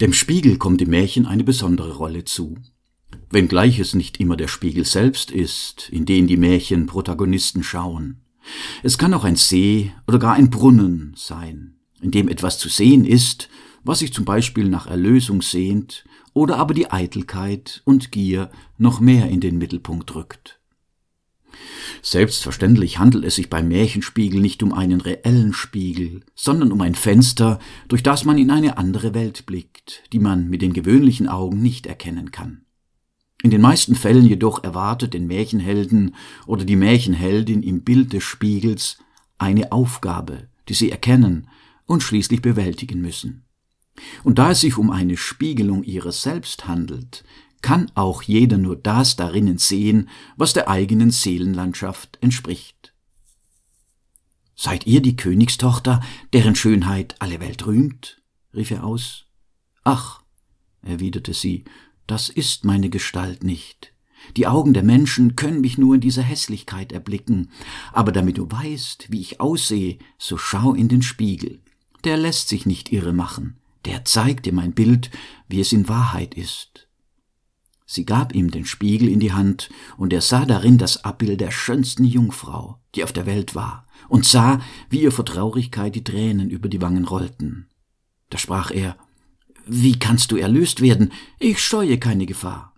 Dem Spiegel kommt im Märchen eine besondere Rolle zu. Wenngleich es nicht immer der Spiegel selbst ist, in den die Märchenprotagonisten schauen. Es kann auch ein See oder gar ein Brunnen sein, in dem etwas zu sehen ist, was sich zum Beispiel nach Erlösung sehnt oder aber die Eitelkeit und Gier noch mehr in den Mittelpunkt rückt. Selbstverständlich handelt es sich beim Märchenspiegel nicht um einen reellen Spiegel, sondern um ein Fenster, durch das man in eine andere Welt blickt, die man mit den gewöhnlichen Augen nicht erkennen kann. In den meisten Fällen jedoch erwartet den Märchenhelden oder die Märchenheldin im Bild des Spiegels eine Aufgabe, die sie erkennen und schließlich bewältigen müssen. Und da es sich um eine Spiegelung ihrer selbst handelt, kann auch jeder nur das darinnen sehen, was der eigenen Seelenlandschaft entspricht. »Seid ihr die Königstochter, deren Schönheit alle Welt rühmt?« rief er aus. »Ach«, erwiderte sie, »das ist meine Gestalt nicht. Die Augen der Menschen können mich nur in dieser Hässlichkeit erblicken, aber damit du weißt, wie ich aussehe, so schau in den Spiegel. Der lässt sich nicht irre machen, der zeigt dir mein Bild, wie es in Wahrheit ist.« Sie gab ihm den Spiegel in die Hand, und er sah darin das Abbild der schönsten Jungfrau, die auf der Welt war, und sah, wie ihr vor Traurigkeit die Tränen über die Wangen rollten. Da sprach er: »Wie kannst du erlöst werden? Ich scheue keine Gefahr.«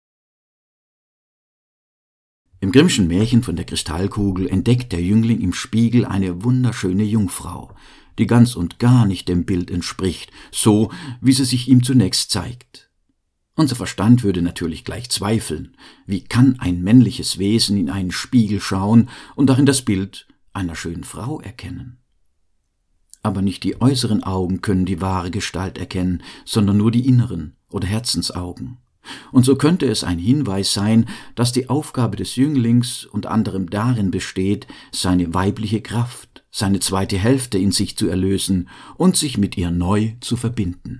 Im Grimmschen Märchen von der Kristallkugel entdeckt der Jüngling im Spiegel eine wunderschöne Jungfrau, die ganz und gar nicht dem Bild entspricht, so wie sie sich ihm zunächst zeigt. Unser Verstand würde natürlich gleich zweifeln. Wie kann ein männliches Wesen in einen Spiegel schauen und darin das Bild einer schönen Frau erkennen? Aber nicht die äußeren Augen können die wahre Gestalt erkennen, sondern nur die inneren oder Herzensaugen. Und so könnte es ein Hinweis sein, dass die Aufgabe des Jünglings unter anderem darin besteht, seine weibliche Kraft, seine zweite Hälfte in sich zu erlösen und sich mit ihr neu zu verbinden.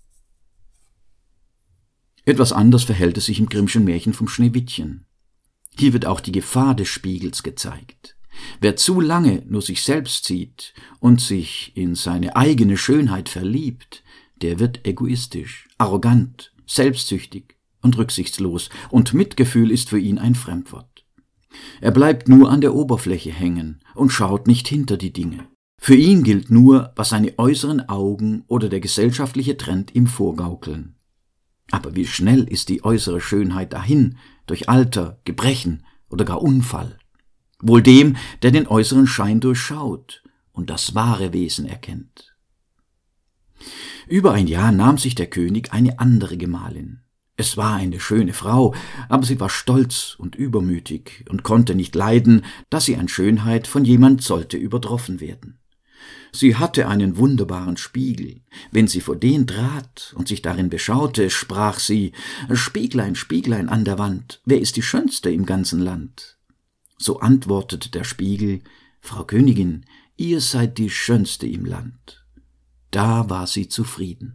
Etwas anders verhält es sich im Grimmschen Märchen vom Schneewittchen. Hier wird auch die Gefahr des Spiegels gezeigt. Wer zu lange nur sich selbst sieht und sich in seine eigene Schönheit verliebt, der wird egoistisch, arrogant, selbstsüchtig und rücksichtslos, und Mitgefühl ist für ihn ein Fremdwort. Er bleibt nur an der Oberfläche hängen und schaut nicht hinter die Dinge. Für ihn gilt nur, was seine äußeren Augen oder der gesellschaftliche Trend ihm vorgaukeln. Aber wie schnell ist die äußere Schönheit dahin, durch Alter, Gebrechen oder gar Unfall? Wohl dem, der den äußeren Schein durchschaut und das wahre Wesen erkennt. Über ein Jahr nahm sich der König eine andere Gemahlin. Es war eine schöne Frau, aber sie war stolz und übermütig und konnte nicht leiden, dass sie an Schönheit von jemand sollte übertroffen werden. Sie hatte einen wunderbaren Spiegel. Wenn sie vor den trat und sich darin beschaute, sprach sie: »Spieglein, Spieglein an der Wand, wer ist die Schönste im ganzen Land?« So antwortete der Spiegel: »Frau Königin, ihr seid die Schönste im Land.« Da war sie zufrieden.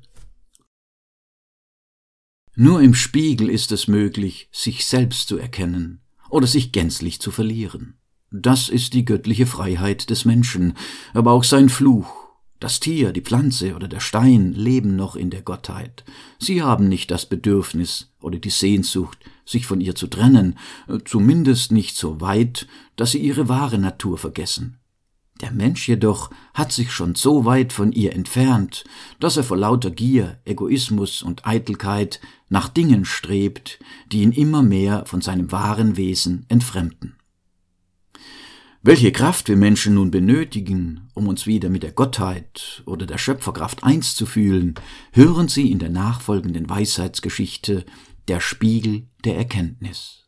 Nur im Spiegel ist es möglich, sich selbst zu erkennen oder sich gänzlich zu verlieren. Das ist die göttliche Freiheit des Menschen, aber auch sein Fluch. Das Tier, die Pflanze oder der Stein leben noch in der Gottheit. Sie haben nicht das Bedürfnis oder die Sehnsucht, sich von ihr zu trennen, zumindest nicht so weit, dass sie ihre wahre Natur vergessen. Der Mensch jedoch hat sich schon so weit von ihr entfernt, dass er vor lauter Gier, Egoismus und Eitelkeit nach Dingen strebt, die ihn immer mehr von seinem wahren Wesen entfremden. Welche Kraft wir Menschen nun benötigen, um uns wieder mit der Gottheit oder der Schöpferkraft eins zu fühlen, hören Sie in der nachfolgenden Weisheitsgeschichte Der Spiegel der Erkenntnis.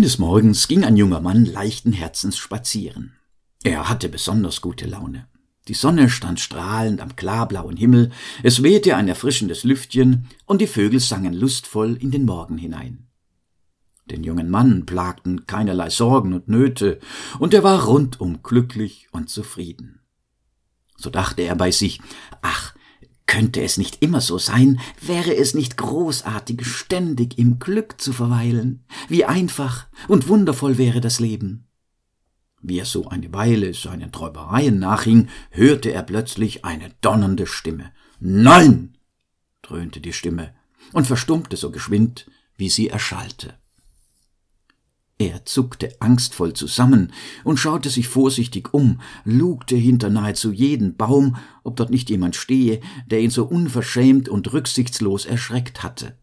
Eines Morgens ging ein junger Mann leichten Herzens spazieren. Er hatte besonders gute Laune. Die Sonne stand strahlend am klarblauen Himmel, es wehte ein erfrischendes Lüftchen und die Vögel sangen lustvoll in den Morgen hinein. Den jungen Mann plagten keinerlei Sorgen und Nöte, und er war rundum glücklich und zufrieden. So dachte er bei sich, ach, könnte es nicht immer so sein, wäre es nicht großartig, ständig im Glück zu verweilen, wie einfach und wundervoll wäre das Leben. Wie er so eine Weile seinen Träumereien nachhing, hörte er plötzlich eine donnernde Stimme. »Nein!« dröhnte die Stimme und verstummte so geschwind, wie sie erschallte. Er zuckte angstvoll zusammen und schaute sich vorsichtig um, lugte hinter nahezu jeden Baum, ob dort nicht jemand stehe, der ihn so unverschämt und rücksichtslos erschreckt hatte.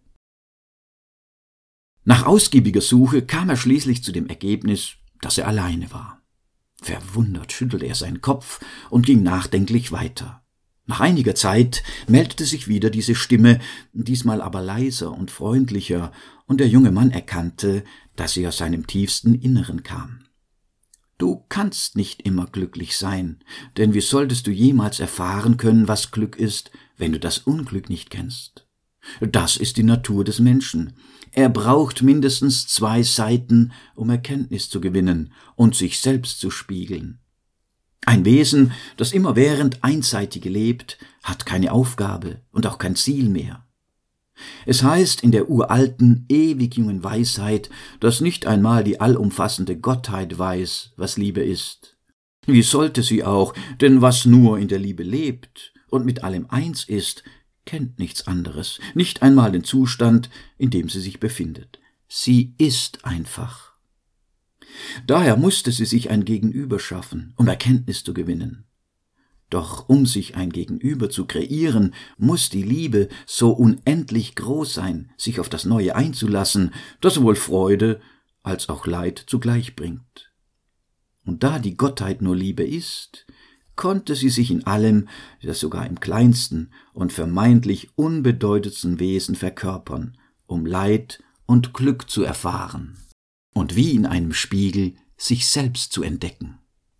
Nach ausgiebiger Suche kam er schließlich zu dem Ergebnis, dass er alleine war. Verwundert schüttelte er seinen Kopf und ging nachdenklich weiter. Nach einiger Zeit meldete sich wieder diese Stimme, diesmal aber leiser und freundlicher, und der junge Mann erkannte, dass sie aus seinem tiefsten Inneren kam. »Du kannst nicht immer glücklich sein, denn wie solltest du jemals erfahren können, was Glück ist, wenn du das Unglück nicht kennst? Das ist die Natur des Menschen. Er braucht mindestens 2 Seiten, um Erkenntnis zu gewinnen und sich selbst zu spiegeln. Ein Wesen, das immerwährend Einseitige lebt, hat keine Aufgabe und auch kein Ziel mehr. Es heißt in der uralten, ewig jungen Weisheit, dass nicht einmal die allumfassende Gottheit weiß, was Liebe ist. Wie sollte sie auch, denn was nur in der Liebe lebt und mit allem eins ist, kennt nichts anderes, nicht einmal den Zustand, in dem sie sich befindet. Sie ist einfach. Daher musste sie sich ein Gegenüber schaffen, um Erkenntnis zu gewinnen. Doch um sich ein Gegenüber zu kreieren, muss die Liebe so unendlich groß sein, sich auf das Neue einzulassen, das sowohl Freude als auch Leid zugleich bringt. Und da die Gottheit nur Liebe ist, konnte sie sich in allem, ja sogar im kleinsten und vermeintlich unbedeutendsten Wesen verkörpern, um Leid und Glück zu erfahren und wie in einem Spiegel sich selbst zu entdecken.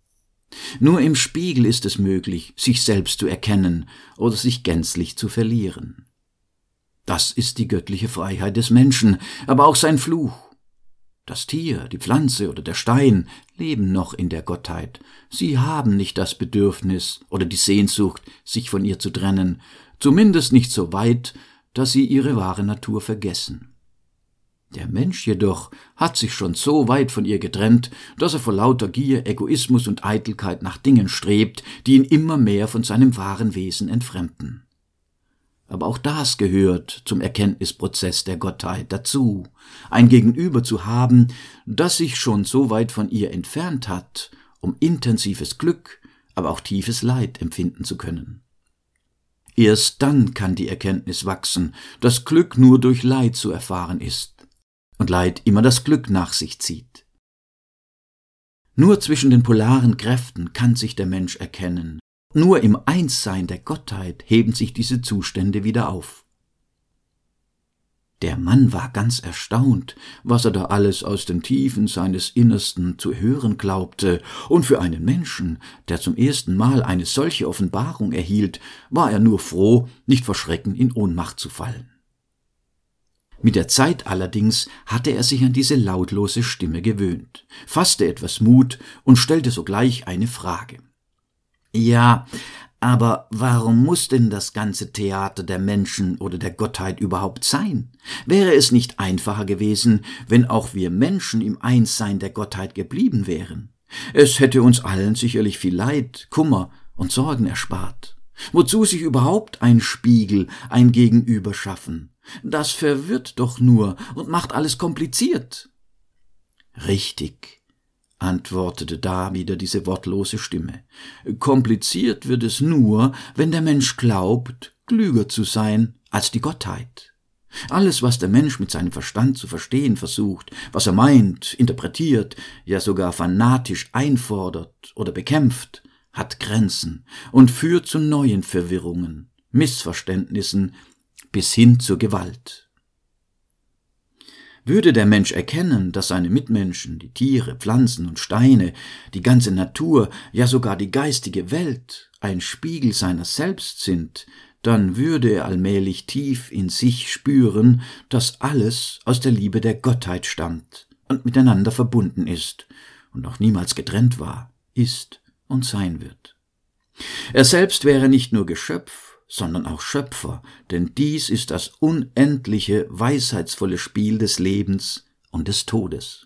Nur im Spiegel ist es möglich, sich selbst zu erkennen oder sich gänzlich zu verlieren. Das ist die göttliche Freiheit des Menschen, aber auch sein Fluch. Das Tier, die Pflanze oder der Stein leben noch in der Gottheit. Sie haben nicht das Bedürfnis oder die Sehnsucht, sich von ihr zu trennen, zumindest nicht so weit, dass sie ihre wahre Natur vergessen. Der Mensch jedoch hat sich schon so weit von ihr getrennt, dass er vor lauter Gier, Egoismus und Eitelkeit nach Dingen strebt, die ihn immer mehr von seinem wahren Wesen entfremden. Aber auch das gehört zum Erkenntnisprozess der Gottheit dazu, ein Gegenüber zu haben, das sich schon so weit von ihr entfernt hat, um intensives Glück, aber auch tiefes Leid empfinden zu können. Erst dann kann die Erkenntnis wachsen, dass Glück nur durch Leid zu erfahren ist und Leid immer das Glück nach sich zieht. Nur zwischen den polaren Kräften kann sich der Mensch erkennen. Nur im Einssein der Gottheit heben sich diese Zustände wieder auf. Der Mann war ganz erstaunt, was er da alles aus den Tiefen seines Innersten zu hören glaubte, und für einen Menschen, der zum ersten Mal eine solche Offenbarung erhielt, war er nur froh, nicht vor Schrecken in Ohnmacht zu fallen. Mit der Zeit allerdings hatte er sich an diese lautlose Stimme gewöhnt, fasste etwas Mut und stellte sogleich eine Frage. »Ja, aber warum muss denn das ganze Theater der Menschen oder der Gottheit überhaupt sein? Wäre es nicht einfacher gewesen, wenn auch wir Menschen im Einssein der Gottheit geblieben wären? Es hätte uns allen sicherlich viel Leid, Kummer und Sorgen erspart. Wozu sich überhaupt ein Spiegel, ein Gegenüber schaffen? Das verwirrt doch nur und macht alles kompliziert.« »Richtig«, antwortete da wieder diese wortlose Stimme. »Kompliziert wird es nur, wenn der Mensch glaubt, klüger zu sein als die Gottheit. Alles, was der Mensch mit seinem Verstand zu verstehen versucht, was er meint, interpretiert, ja sogar fanatisch einfordert oder bekämpft, hat Grenzen und führt zu neuen Verwirrungen, Missverständnissen bis hin zur Gewalt. Würde der Mensch erkennen, dass seine Mitmenschen, die Tiere, Pflanzen und Steine, die ganze Natur, ja sogar die geistige Welt ein Spiegel seiner selbst sind, dann würde er allmählich tief in sich spüren, dass alles aus der Liebe der Gottheit stammt und miteinander verbunden ist und noch niemals getrennt war, ist und sein wird. Er selbst wäre nicht nur Geschöpf, sondern auch Schöpfer, denn dies ist das unendliche, weisheitsvolle Spiel des Lebens und des Todes.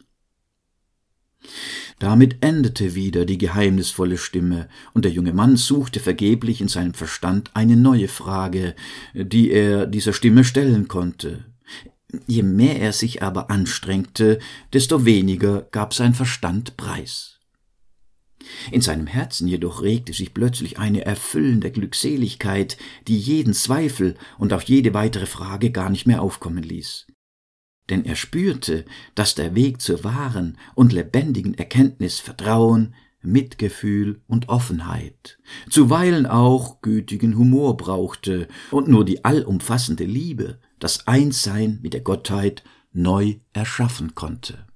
Damit endete wieder die geheimnisvolle Stimme, und der junge Mann suchte vergeblich in seinem Verstand eine neue Frage, die er dieser Stimme stellen konnte. Je mehr er sich aber anstrengte, desto weniger gab sein Verstand preis. In seinem Herzen jedoch regte sich plötzlich eine erfüllende Glückseligkeit, die jeden Zweifel und auch jede weitere Frage gar nicht mehr aufkommen ließ. Denn er spürte, dass der Weg zur wahren und lebendigen Erkenntnis Vertrauen, Mitgefühl und Offenheit, zuweilen auch gütigen Humor brauchte und nur die allumfassende Liebe das Einssein mit der Gottheit neu erschaffen konnte.